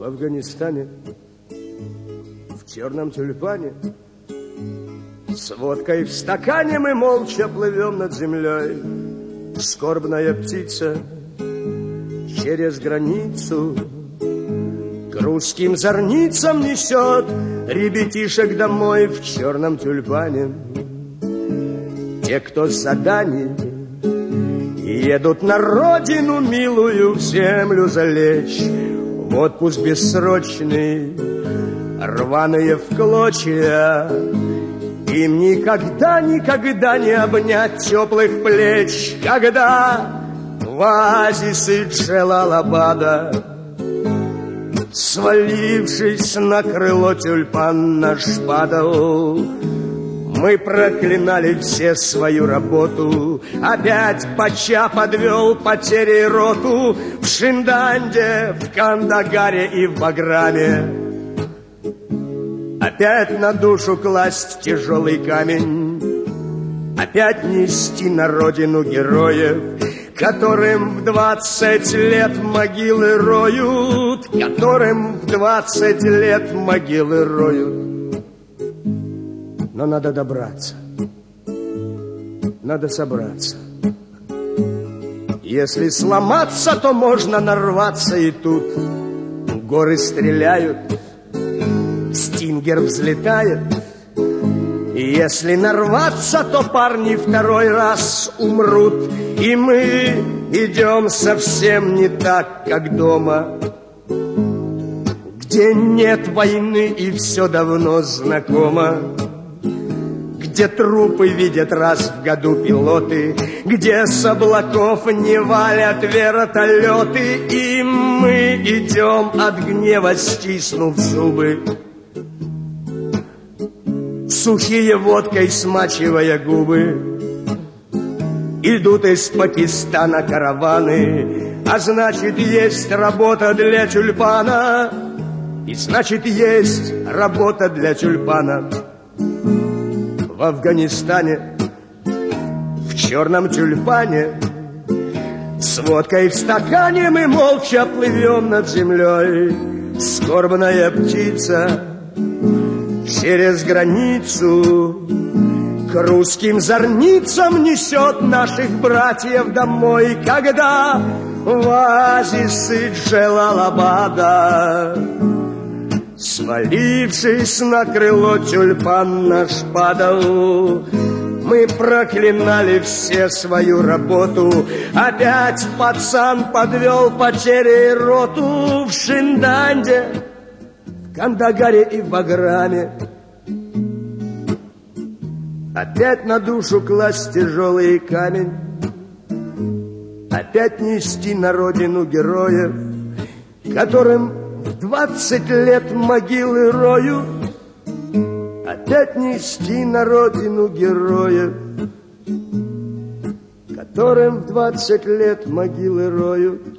Афганистане, в черном тюльпане, с водкой в стакане мы молча плывем над землей. Скорбная птица через границу к русским зорницам несет ребятишек домой в черном тюльпане. Те, кто с заданий, едут на родину милую, в землю залечь, в отпуск бессрочный, рваные в клочья. Им никогда, никогда не обнять теплых плеч, когда в оазисы Джелалабада, свалившись на крыло, тюльпан наш падал. Мы проклинали все свою работу, опять Пача подвел потерей роту в Шинданде, в Кандагаре и в Баграме. Опять на душу класть тяжелый камень, опять нести на родину героев, которым в 20 лет могилы роют, которым в 20 лет могилы роют. Но надо добраться, надо собраться. Если сломаться, то можно нарваться, и тут горы стреляют, стингер взлетает. И если нарваться, то парни второй раз умрут, и мы идем совсем не так, как дома, где нет войны и все давно знакомо, где трупы видят раз в году пилоты, где с облаков не валят вертолеты, и мы идем от гнева, стиснув зубы, сухие водкой смачивая губы. Идут из Пакистана караваны, а значит, есть работа для тюльпана, и значит, есть работа для тюльпана. В Афганистане, в черном тюльпане, с водкой в стакане мы молча плывем над землей. Скорбная птица через границу к русским зорницам несет наших братьев домой, когда в оазисы Джелалабада, свалившись на крыло, тюльпан наш падал. Мы проклинали все свою работу, опять пацан подвел потерей роту в Шинданде, в Кандагаре и в Баграме. Опять на душу класть тяжелый камень, опять нести на родину героев, которым в 20 лет могилы роют, опять нести на родину героев, которым в 20 лет могилы роют.